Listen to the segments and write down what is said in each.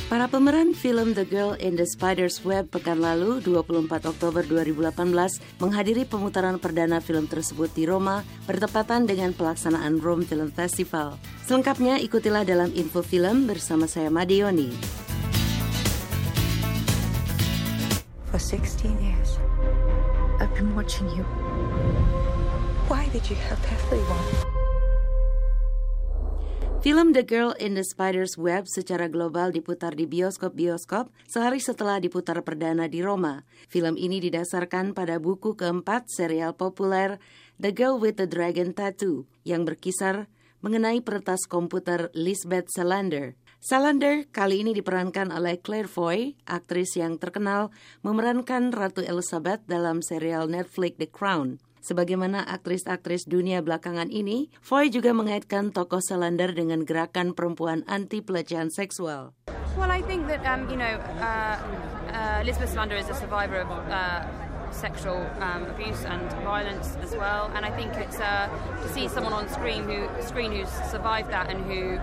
Para pemeran film The Girl in the Spider's Web pekan lalu, 24 Oktober 2018, menghadiri pemutaran perdana film tersebut di Roma bertepatan dengan pelaksanaan Rome Film Festival. Selengkapnya ikutilah dalam info film bersama saya Madioni. For 16 years, I've been watching you. Why did you have everyone? Film The Girl in the Spider's Web secara global diputar di bioskop-bioskop sehari setelah diputar perdana di Roma. Film ini didasarkan pada buku keempat serial populer The Girl with the Dragon Tattoo yang berkisar mengenai peretas komputer Lisbeth Salander. Salander kali ini diperankan oleh Claire Foy, aktris yang terkenal memerankan Ratu Elizabeth dalam serial Netflix The Crown. Sebagaimana aktris-aktris dunia belakangan ini, Foy juga mengaitkan tokoh Salander dengan gerakan perempuan anti pelecehan seksual. Well, I think that Lisbeth Salander is a survivor of sexual abuse and violence as well, and I think it's to see someone on screen who's survived that and who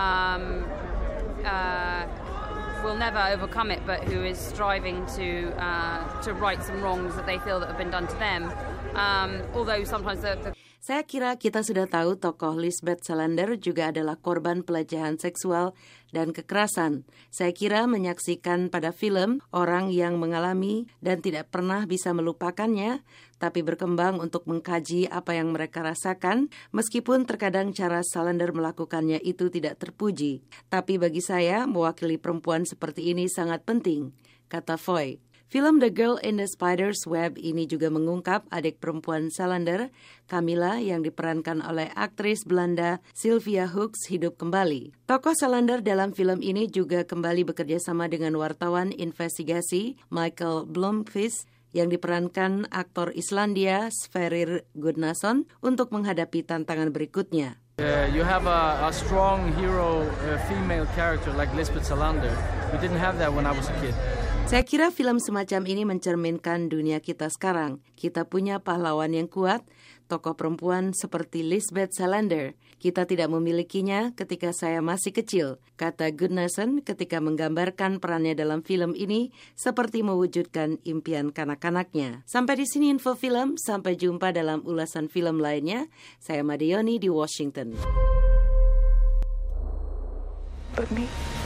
will never overcome it, but who is striving to right some wrongs that they feel that have been done to them. Although sometimes Saya kira kita sudah tahu tokoh Lisbeth Salander juga adalah korban pelecehan seksual dan kekerasan. Saya kira menyaksikan pada film orang yang mengalami dan tidak pernah bisa melupakannya, tapi berkembang untuk mengkaji apa yang mereka rasakan, meskipun terkadang cara Salander melakukannya itu tidak terpuji. Tapi bagi saya, mewakili perempuan seperti ini sangat penting, kata Foy. Film The Girl in the Spider's Web ini juga mengungkap adik perempuan Salander, Camilla, yang diperankan oleh aktris Belanda Sylvia Hoeks hidup kembali. Tokoh Salander dalam film ini juga kembali bekerja sama dengan wartawan investigasi Michael Blomqvist yang diperankan aktor Islandia Sverrir Gudnason untuk menghadapi tantangan berikutnya. You have a strong hero female character like Lisbeth Salander. We didn't have that when I was a kid. Saya kira film semacam ini mencerminkan dunia kita sekarang. Kita punya pahlawan yang kuat, tokoh perempuan seperti Lisbeth Salander. Kita tidak memilikinya ketika saya masih kecil, kata Gudnason ketika menggambarkan perannya dalam film ini seperti mewujudkan impian kanak-kanaknya. Sampai di sini info film, sampai jumpa dalam ulasan film lainnya. Saya Madioni di Washington. But me.